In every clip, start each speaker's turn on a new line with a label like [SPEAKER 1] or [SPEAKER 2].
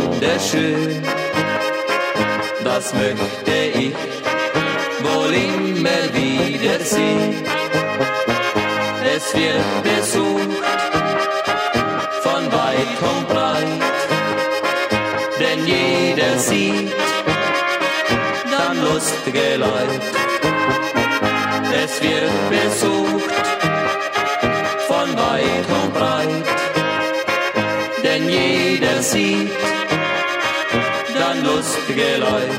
[SPEAKER 1] wunderschön. Das möchte ich wohl immer wieder sehen. Es wird besucht von weit und breit, denn jeder sieht dann lustige Leut. Es wird besucht von weit und breit, denn jeder sieht dann lustige Leut.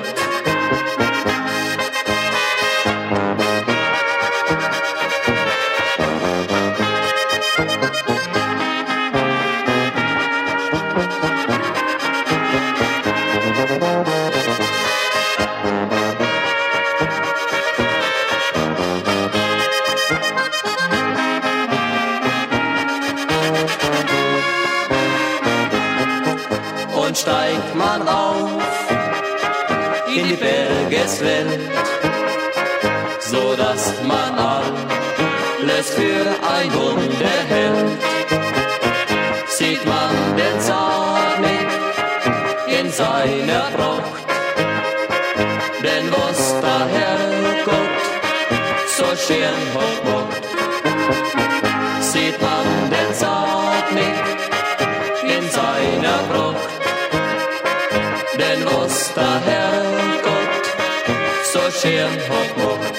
[SPEAKER 1] Und steigt man auf in die Bergeswelt, so dass man alles für ein Wunder hält. Sieht man den Zarnik in seiner Pracht, denn was der Herrgott so schön hat gemacht. Sieht man den Zarnik in seiner Pracht, denn was der Herrgott so schön hat gemacht.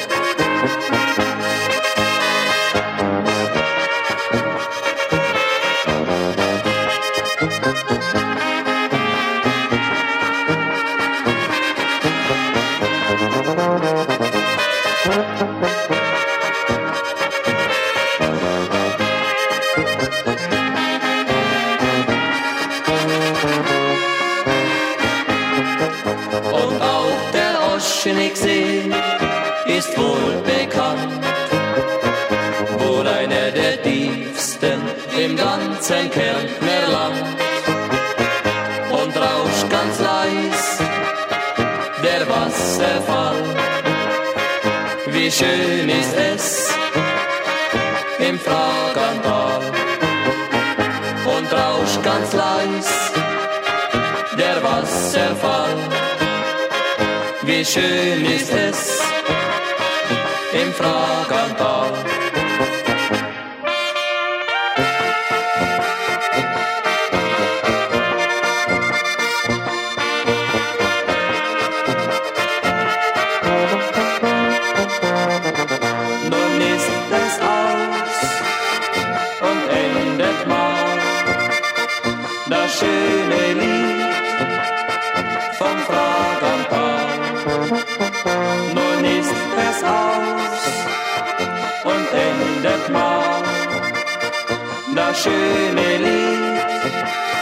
[SPEAKER 1] Und auch der Oschenigsee ist wohl bekannt, wohl einer der tiefsten im ganzen Kärntnerland. Und rauscht ganz leis der Wasserfall, wie schön ist es im Fragantal. Und rauscht ganz leis der Wasserfall, wie schön ist es im Fragantal. Nun ist es aus und endet mal das schöne Lied vom Fragantal. Nun ist es aus und endet mal das schöne Lied